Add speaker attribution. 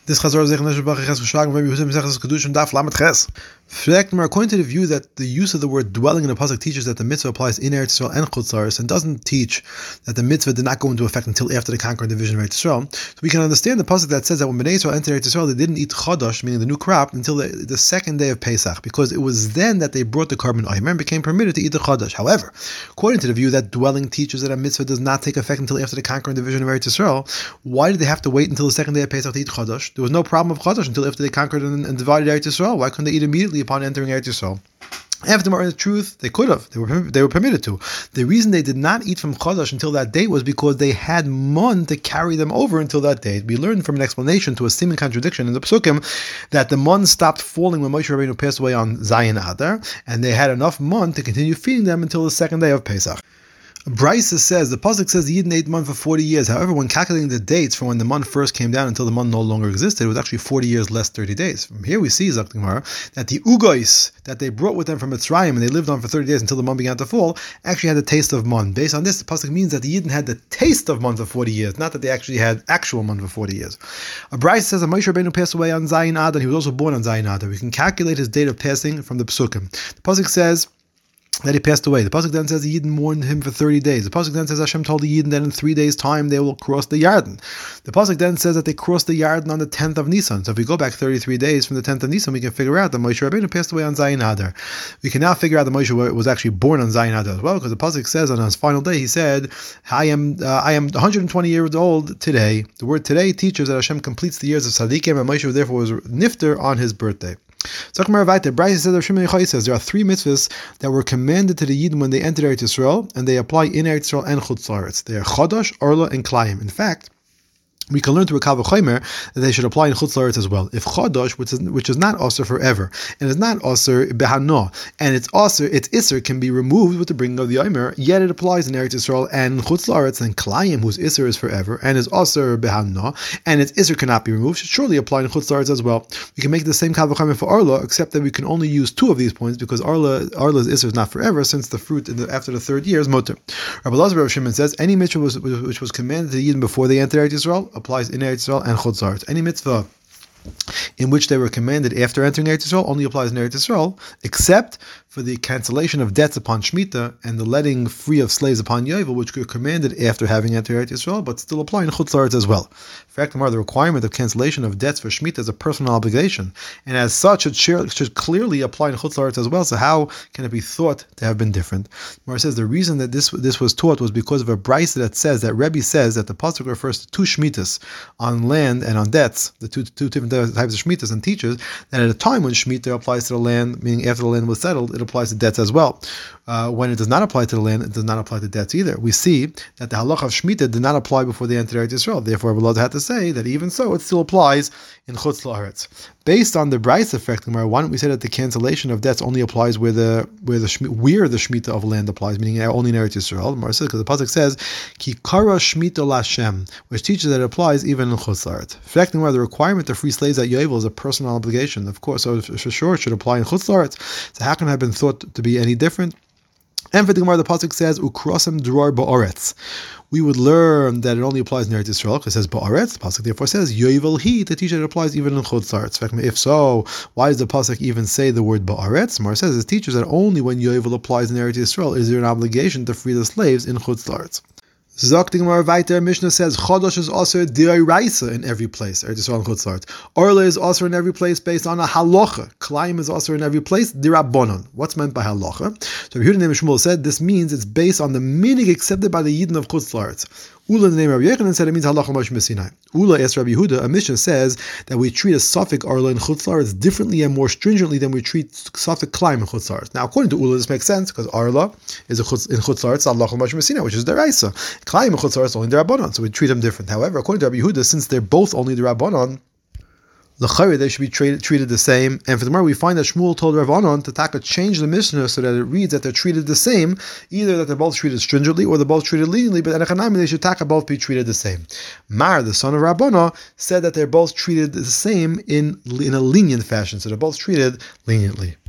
Speaker 1: This Chazor Zech Neshbach Ches Geschlagen from Yehudim Zechus Kedushim Daf Lamed Ches. According to the view that the use of the word dwelling in the pasuk teaches that the mitzvah applies in Eretz Yisrael and Chutz La'aretz, and doesn't teach that the mitzvah did not go into effect until after the conquering division of Eretz Yisrael. So we can understand the pasuk that says that when Bnei Yisrael entered Eretz Yisrael, they didn't eat Chodosh, meaning the new crop, until the second day of Pesach, because it was then that they brought the carbon omer and became permitted to eat the Chodosh. However, according to the view that dwelling teaches that a mitzvah does not take effect until after the conquering division of Eretz Yisrael, why did they have to wait until the second day of Pesach to eat Chodosh? There was no problem of Chodosh until after they conquered and divided Eretz Yisrael. Why couldn't they eat immediately upon entering Eretz Yisrael? After in the truth, they could have. They were permitted to. The reason they did not eat from Chodesh until that date was because they had mon to carry them over until that date. We learned from an explanation to a seeming contradiction in the Psukim that the mon stopped falling when Moshe Rabbeinu passed away on Zayin Adar, and they had enough mon to continue feeding them until the second day of Pesach. Brisa says, the pasuk says the Yidden ate man for 40 years. However, when calculating the dates from when the man first came down until the man no longer existed, it was actually 40 years less 30 days. From here we see, Zok Gemara, that the ugois that they brought with them from Mitzrayim and they lived on for 30 days until the man began to fall, actually had the taste of man. Based on this, the pasuk means that the Yidden had the taste of man for 40 years, not that they actually had actual man for 40 years. A Brisa says that Moshe Rabbeinu passed away on Zayin Adar, and he was also born on Zayin Adar. We can calculate his date of passing from the Psukim. The pasuk says that he passed away. The pasuk then says the Yidden mourned him for 30 days. The pasuk then says Hashem told the Yidden that in 3 days' time they will cross the Yarden. The pasuk then says that they crossed the Yarden on the 10th of Nisan. So if we go back 33 days from the 10th of Nisan, we can figure out that Moshe Rabbeinu passed away on Zayin Adar. We can now figure out that Moshe was actually born on Zayin Adar as well, because the pasuk says on his final day, he said, I am 120 years old today. The word today teaches that Hashem completes the years of Tzadikim, and Moshe therefore was nifter on his birthday. Brisa says there are 3 mitzvahs that were commanded to the Yidden when they entered Eretz Yisrael, and they apply in Eretz Yisrael and Chutz La'aretz. They are Chodosh, Orla, and Klayim. In fact, we can learn through a Kal V'chomer that they should apply in Chutz La'aretz as well. If Chodosh, which is not Aser forever, and is not Aser Behano, and its Isser can be removed with the bringing of the Omer, yet it applies in Eretz Yisrael and Chutz La'aretz, and Klayim, whose Isser is forever, and is Aser Behano, and its Isser cannot be removed, should surely apply in Chutz La'aretz as well. We can make the same Kal V'chomer for Orla, except that we can only use 2 of these points, because Orla's Isser is not forever, since the fruit after the 3rd year is Mutter. Rabbi Elazar Rav Shimon says, any mitzvah which was commanded to the Yidden before they entered Eretz Yisrael applies in Eretz Yisrael and Chutz La'aretz. Any mitzvah in which they were commanded after entering Eretz Yisrael only applies in Eretz Yisrael, except for the cancellation of debts upon Shemitah and the letting free of slaves upon Yovel, which were commanded after having entered Eretz Yisrael, but still apply in Chutz La'aretz as well. In fact, the requirement of cancellation of debts for Shemitah is a personal obligation, and as such, it should clearly apply in Chutz La'aretz as well. So how can it be thought to have been different? Mar says the reason that this was taught was because of a brisa that says that Rebbe says that the pasuk refers to 2 Shemitahs on land and on debts, the two different types of Shemitahs, and teaches that at a time when Shemitah applies to the land, meaning after the land was settled, it applies to debts as well. When it does not apply to the land, it does not apply to debts either. We see that the halacha of Shemitah did not apply before they entered Eretz Yisrael. Therefore, Rabbi Elazar had to say that even so, it still applies in Chutz La'aretz. Based on the Brisa effect, why don't we say that the cancellation of debts only applies where the Shemitah of land applies, meaning only in Eretz Yisrael? Because the pasuk says, "Ki kara Shemitah Lashem," which teaches that it applies even in Chutz La'aretz. Reflecting why the requirement to free slaves at Yovel is a personal obligation, of course, so for sure it should apply in Chutz La'aretz. So how can it have been thought to be any different? And for the Gemara, the pasuk says, "Ukrosem dror ba'aretz." We would learn that it only applies in Eretz Yisrael because it says ba'aretz. The pasuk therefore says Yovel hi, to teach that it applies even in Chutz La'aretz. If so, why does the pasuk even say the word ba'aretz? Mar says it teaches that only when Yovel applies in Eretz Yisrael is there an obligation to free the slaves in Chutz La'aretz. Zok the Gemara weiter, Mishnah says Chodosh is also d'oraisa in every place. Eretz Yisrael and Chutz La'aretz. Orla is also in every place based on a halacha. Klayim is also in every place d'Rabbanon. What's meant by halacha? So Yehuda Name Shmuel said this means it's based on the minig accepted by the Yidden of Chutz La'aretz. Ula, the name of Rabbi Yochanan, said it means halacha Moshe Sinai. Ula asked Rabbi Yehuda, a Mishnah says that we treat a suffix Orla in Chutz La'aretz differently and more stringently than we treat suffix Klayim in Chutz La'aretz. Now, according to Ula, this makes sense because Orla is in Chutz La'aretz halacha Moshe Sinai, which is deraisa. Klayim in Chutz La'aretz only d'Rabbanon, so we treat them different. However, according to Rabbi Yehuda, since they're both only d'Rabbanon, l'chayre they should be treated the same. And for the more we find that Shmuel told Rav Anon to change the Mishnah so that it reads that they're treated the same, either that they're both treated stringently or they're both treated leniently, but Enechanami they should both be treated the same. Mar, the son of Rabbana, said that they're both treated the same in a lenient fashion, so they're both treated leniently.